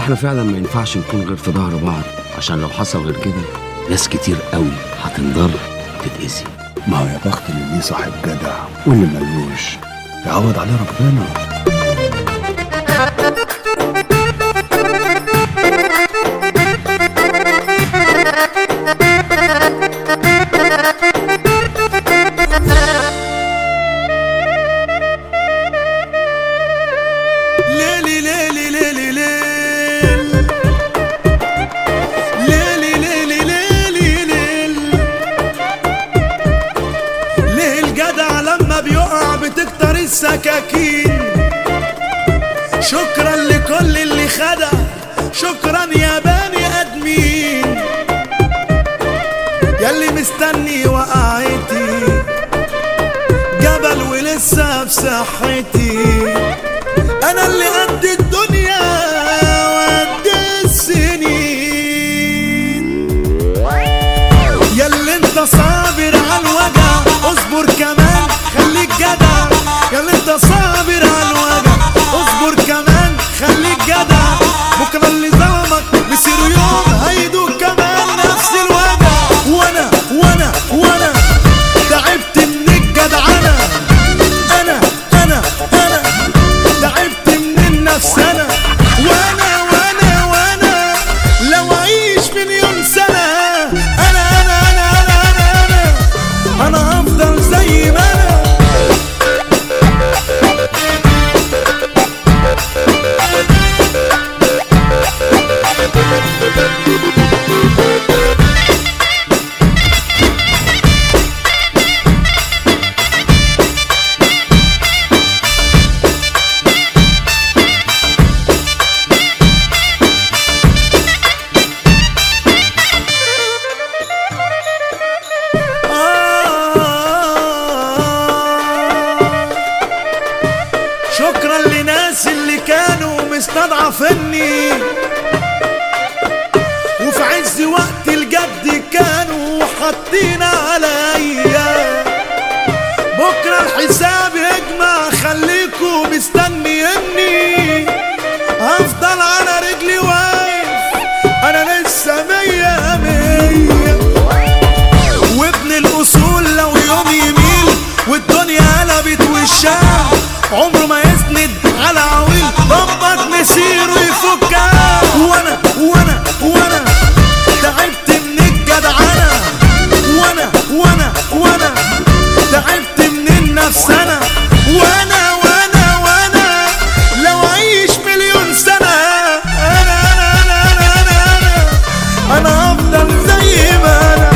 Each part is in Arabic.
احنا فعلا ما ينفعش نكون غير في ظهر بعض، عشان لو حصل غير كده ناس كتير قوي هتنضر وتتأذي. ما هو يا بخت اللي ليه صاحب جدع واللي ملوش يعوض عليه ربنا. ليلي ليلي ليلي ليلي ليلي ليلي ليه الجدع لما بيقع بتكتر السكاكين. شكرا لكل اللي خدع، شكرا يا بني ادمين ياللي مستني وقعتي جبل ولسه بصحتي. انا اللي قد الدنيا وقد السنين. ياللي انت صابر على الوجع اصبر كمان خليك جدع. ياللي انت صابر على الوجع اصبر كمان خليك جدع. بكره اللي ظلمك مسير يوم هيدوك كمان نفس الوجع. وانا تعبت من الجدعنه. انا تعبت من النفس. انا لو اعيش مليون سنه انا هفضل زي ما انا. شكرا لناس اللي كانوا مستضعفني وفي عز وقت الجد كانوا حاطين عليا. بكره الحساب يجمع خليكوا مستنيني. هفضل على رجلي واقف انا لسه مية مية. وابن الاصول لو يوم يميل والدنيا قلبت وشها عمره ما يسند على عويل ضبط مسير ويفكها. وانا تعبت من الجدعنه. وانا تعبت من النفس. انا لو اعيش مليون سنه انا افضل زي ما انا.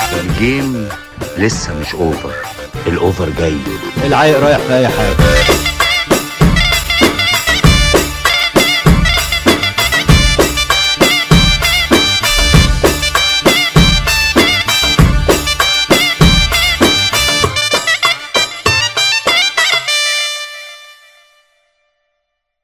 الجيم لسه مش اوفر، الاوفر جاي. العايق رايح في اي حاجه.